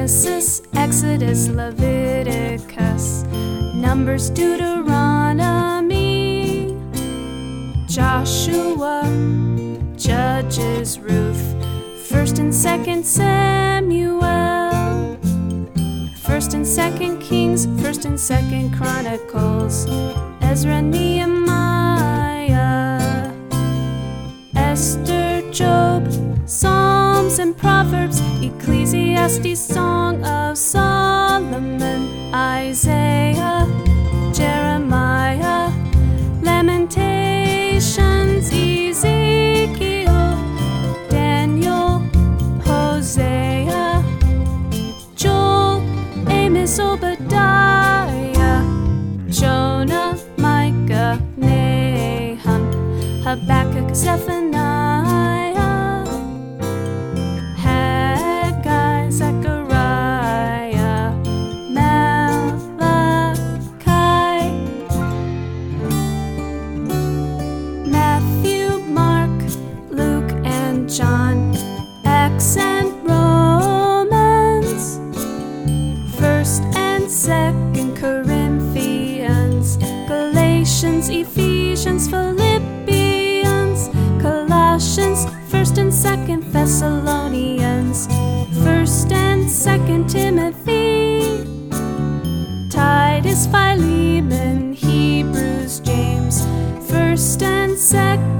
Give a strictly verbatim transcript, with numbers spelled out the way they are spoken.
Genesis, Exodus, Leviticus, Numbers, Deuteronomy, Joshua, Judges, Ruth, First and Second Samuel, First and Second Kings, First and Second Chronicles, Ezra, Nehemiah, Esther, Job, Psalms and Proverbs, Ecclesiastes, Song of Solomon, Isaiah, Jeremiah, Lamentations, Ezekiel, Daniel, Hosea, Joel, Amos, Obadiah, Jonah, Micah, Nahum, Habakkuk, Zephaniah, Haggai, Zechariah, Malachi, Matthew, Mark, Luke, and John, Acts and Romans, First and Second Corinthians, Galatians, Ephesians, Philippians, Colossians, First and Second Thessalonians, First and Second Timothy, Titus, Philemon, Hebrews, James, First and Second